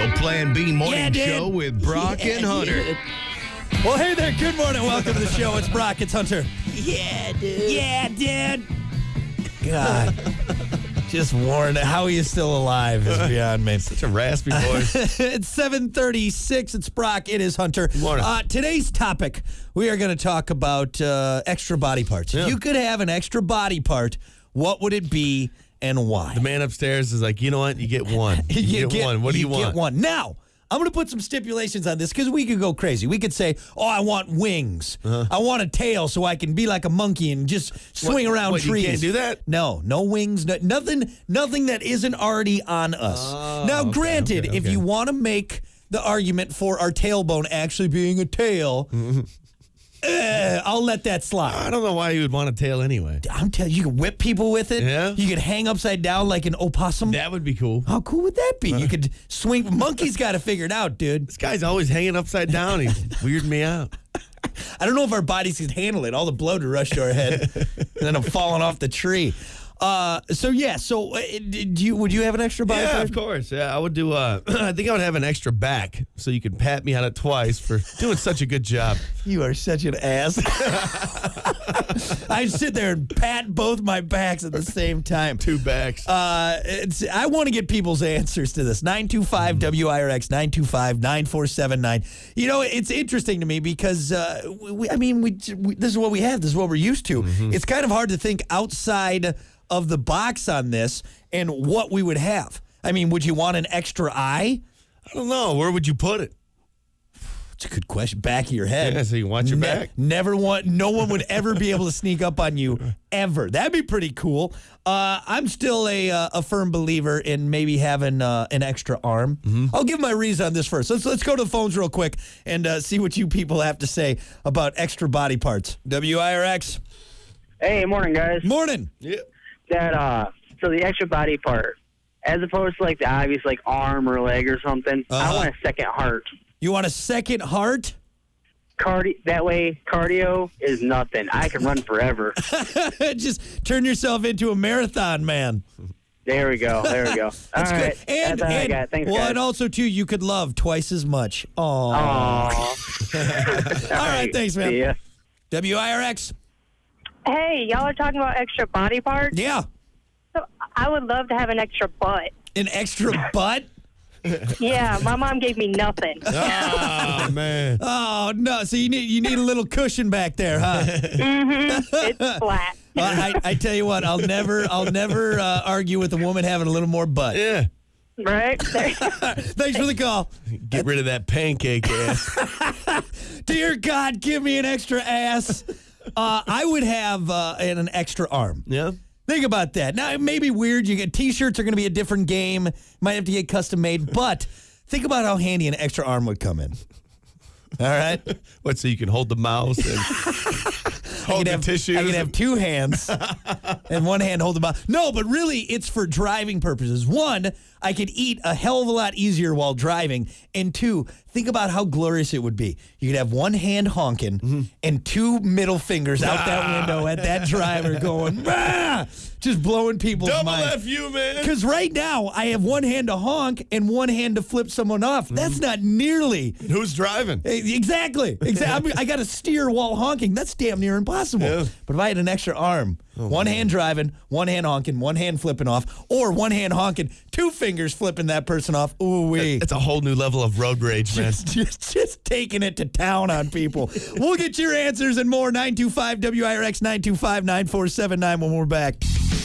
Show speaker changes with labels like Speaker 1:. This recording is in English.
Speaker 1: The Plan B Morning Show with Brock and Hunter.
Speaker 2: Dude. Well, hey there. Good morning. Welcome to the show. It's Brock. It's Hunter.
Speaker 3: Yeah, dude.
Speaker 2: Yeah, dude. God. Just warned. How are you still alive is beyond me.
Speaker 1: Such a raspy voice.
Speaker 2: It's 7:36. It's Brock. It is Hunter.
Speaker 1: Morning.
Speaker 2: Today's topic, we are going to talk about extra body parts.
Speaker 1: Yeah.
Speaker 2: If you could have an extra body part, what would it be and why?
Speaker 1: The man upstairs is like, you know what? You get one. You get one. What do you want?
Speaker 2: Get one. Now, I'm going to put some stipulations on this because we could go crazy. We could say, oh, I want wings. I want a tail so I can be like a monkey and just swing around trees.
Speaker 1: You can't do that?
Speaker 2: No wings. Nothing that isn't already on us. Now, granted, if you want to make the argument for our tailbone actually being a tail, I'll let that slide.
Speaker 1: I don't know why you would want a tail anyway.
Speaker 2: I'm telling you, you can whip people with it.
Speaker 1: Yeah.
Speaker 2: You could hang upside down like an opossum.
Speaker 1: That would be cool.
Speaker 2: How cool would that be? You could swing. Monkey's got to figure it out, dude.
Speaker 1: This guy's always hanging upside down. He's weirding me out.
Speaker 2: I don't know if our bodies can handle it. All the blood to rush to our head, and then I'm falling off the tree. So would you have an extra body
Speaker 1: Yeah,
Speaker 2: part?
Speaker 1: of course. Yeah, I would do. I think I would have an extra back so you could pat me on it twice for doing such a good job.
Speaker 2: You are such an ass. I sit there and pat both my backs at the same time.
Speaker 1: Two backs.
Speaker 2: I want to get people's answers to this. 925-WIRX, 925-9479. You know, it's interesting to me because, this is what we have. This is what we're used to. It's kind of hard to think outside of the box on this and what we would have. I mean, would you want an extra eye?
Speaker 1: I don't know. Where would you put it?
Speaker 2: It's a good question. Back of your head.
Speaker 1: Yeah, so you watch your back?
Speaker 2: No one would ever be able to sneak up on you, ever. That'd be pretty cool. I'm still a firm believer in maybe having an extra arm. I'll give my reason on this first. Let's go to the phones real quick and see what you people have to say about extra body parts. WIRX.
Speaker 4: Hey, morning, guys.
Speaker 2: Morning.
Speaker 1: Yeah.
Speaker 4: So the extra body part, as opposed to like the obvious like arm or leg or something, I want a second heart.
Speaker 2: You want a second heart?
Speaker 4: That way, cardio is nothing. I can run forever.
Speaker 2: Just turn yourself into a marathon man.
Speaker 4: There we go. All
Speaker 2: That's
Speaker 4: right.
Speaker 2: good. And,
Speaker 4: That's all I got. Thanks,
Speaker 2: well,
Speaker 4: guys.
Speaker 2: and also, too, you could love twice as much. Aww. All right, thanks, man.
Speaker 4: See ya.
Speaker 2: WIRX.
Speaker 5: Hey, y'all are talking about extra body parts?
Speaker 2: Yeah.
Speaker 5: So I would love to have an extra butt.
Speaker 2: An extra butt?
Speaker 5: Yeah, my mom gave me nothing.
Speaker 1: Oh, man.
Speaker 2: Oh, no. So you need a little cushion back there, huh?
Speaker 5: It's flat.
Speaker 2: Well, I tell you what, I'll never argue with a woman having a little more butt.
Speaker 1: Yeah.
Speaker 5: Right?
Speaker 2: Thanks for the call.
Speaker 1: Get rid of that pancake ass.
Speaker 2: Dear God, give me an extra ass. I would have an extra arm.
Speaker 1: Yeah.
Speaker 2: Think about that. Now, it may be weird. You get T-shirts are going to be a different game. Might have to get custom made. But think about how handy an extra arm would come in. All right?
Speaker 1: What, so you can hold the mouse and hold the tissues?
Speaker 2: I can have two hands and one hand hold the mouse. No, but really, it's for driving purposes. One, I could eat a hell of a lot easier while driving. And two, think about how glorious it would be. You could have one hand honking and two middle fingers out that window at that driver going, "Bah!" Just blowing people's
Speaker 1: Double
Speaker 2: minds.
Speaker 1: F you, man.
Speaker 2: Because right now, I have one hand to honk and one hand to flip someone off. That's not nearly.
Speaker 1: Who's driving?
Speaker 2: Exactly. I got to steer while honking. That's damn near impossible.
Speaker 1: Yeah.
Speaker 2: But if I had an extra arm, one hand driving, one hand honking, one hand flipping off, or one hand honking, two fingers flipping that person off. Ooh wee.
Speaker 1: It's a whole new level of road rage, man.
Speaker 2: Just taking it to town on people. We'll get your answers and more. 925-WIRX, 925-9479 when we're back.